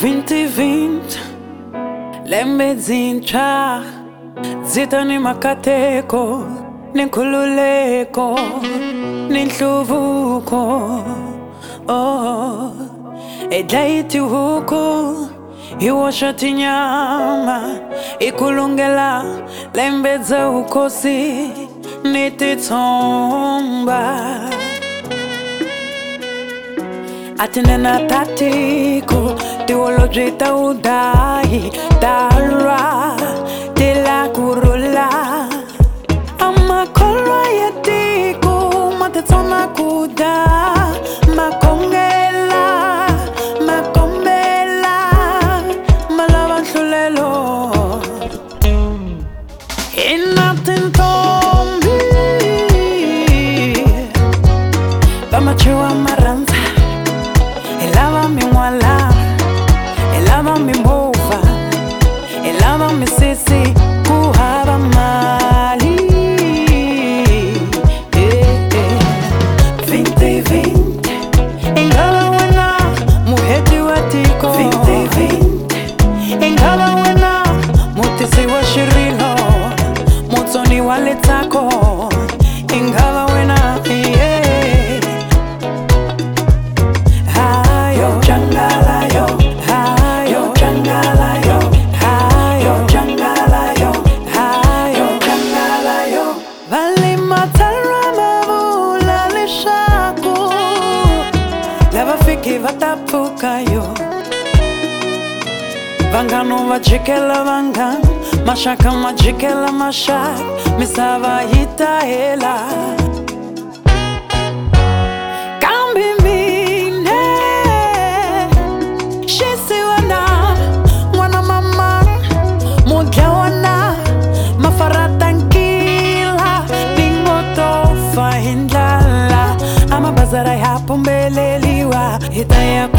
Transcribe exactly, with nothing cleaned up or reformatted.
vinte vinte lembe zintsha zita ni makateko ninkhululeko ninhluvuko oh edlayithi huku iwasha tinyama ikulungela lembe za ukosi nititsomba atinena tatiko tiwolojita udahi talwa tila kurula amakolwa yetiku matetsona kuda makongela makomela malava nhlulelo inatintombi vamachiwa maranza elava minwala elava mimova elava misisi kuhava mali eh, eh. vinte vinte ingala wena muheti watiko vinte vinte ingala wena mutisi wa shirilo mutsoni waletako ingala wena yeah. Hayo jangala yo hayo jangala yo hayo jangala yo hayo jangala yo vale matarama vula lishaku lava fiki vatapuka yo vangano vajikela vangan mashaka majikela mashak misava hita hela amabazara yapo mbeleliwa hita ya